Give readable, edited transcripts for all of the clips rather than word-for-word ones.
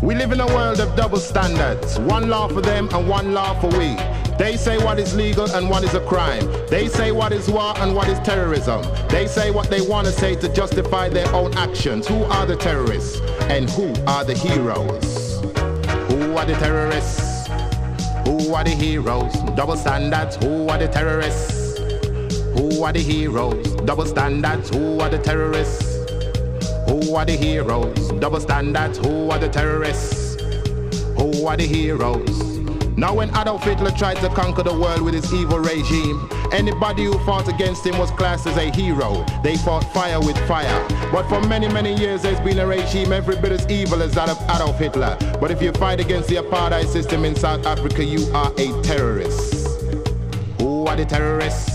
We live in a world of double standards. One law for them and one law for we. They say what is legal and what is a crime. They say what is war and what is terrorism. They say what they want to say to justify their own actions. Who are the terrorists and who are the heroes? Who are the terrorists? Who are the heroes? Double standards. Who are the terrorists? Who are the heroes? Double standards. Who are the terrorists? Who are the heroes? Double standards. Who are the terrorists? Who are the heroes? Now when Adolf Hitler tried to conquer the world with his evil regime, anybody who fought against him was classed as a hero. They fought fire with fire. But for many, many years there's been a regime every bit as evil as that of Adolf Hitler. But if you fight against the apartheid system in South Africa, you are a terrorist. Who are the terrorists?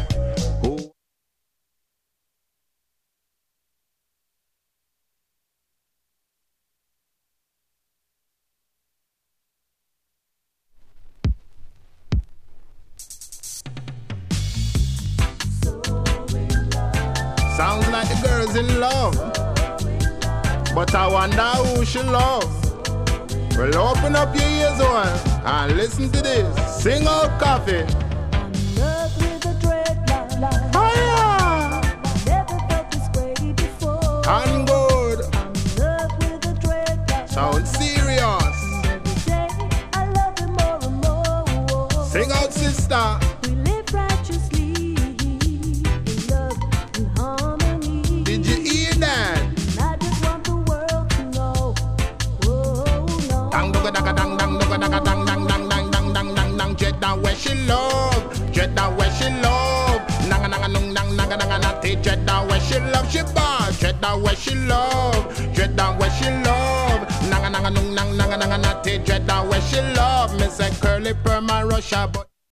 Sounds like the girl's in love, but I wonder who she love. Well, open up your ears on and listen to this. Sing out coffee. Fire! And good. Sound serious. Sing out, sister. Dread where she love, dread where she love, nanga nanga nung nang nanga nanga natty, dread where she love, she bad, dread where she love, dread where she love, nanga nanga nung nang nanga nanga natty, dread where she love. Me say curly perma Russia, but